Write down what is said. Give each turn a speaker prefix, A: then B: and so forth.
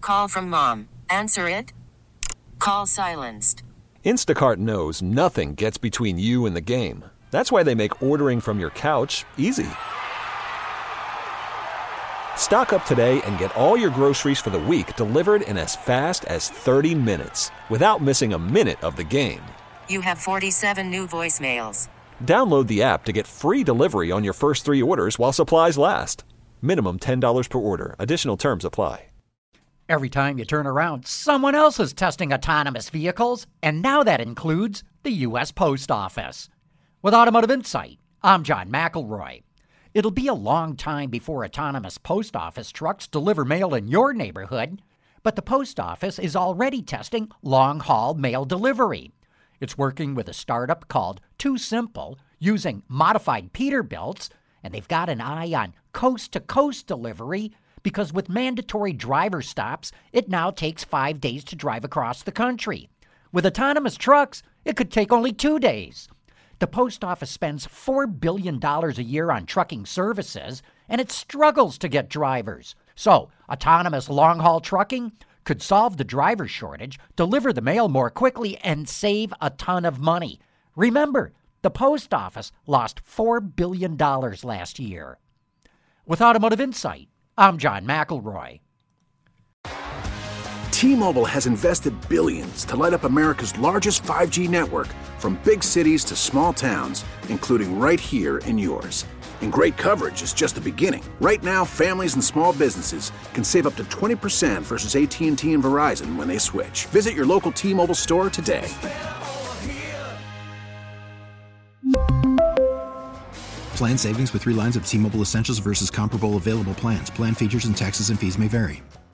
A: call from mom. Answer it. Call silenced.
B: Instacart knows nothing gets between you and the game. That's why they make ordering from your couch easy. Stock up today and get all your groceries for the week delivered in as fast as 30 minutes without missing a minute of the game.
A: You have 47 new voicemails.
B: Download the app to get free delivery on your first 3 orders while supplies last. Minimum $10 per order. Additional terms apply.
C: Every time you turn around, someone else is testing autonomous vehicles, and now that includes the U.S. Post Office. With Automotive Insight, I'm John McElroy. It'll be a long time before autonomous post office trucks deliver mail in your neighborhood, but the post office is already testing long-haul mail delivery. It's working with a startup called Too Simple, using modified Peterbilts, and they've got an eye on coast-to-coast delivery because with mandatory driver stops, it now takes 5 days to drive across the country. With autonomous trucks, it could take only 2 days. The post office spends $4 billion a year on trucking services, and it struggles to get drivers. So, autonomous long-haul trucking could solve the driver shortage, deliver the mail more quickly, and save a ton of money. Remember, the post office lost $4 billion last year. With Automotive Insight, I'm John McElroy.
D: T-Mobile has invested billions to light up America's largest 5G network, from big cities to small towns, including right here in yours. And great coverage is just the beginning. Right now, families and small businesses can save up to 20% versus AT&T and Verizon when they switch. Visit your local T-Mobile store today.
E: Plan savings with 3 lines of T-Mobile Essentials versus comparable available plans. Plan features and taxes and fees may vary.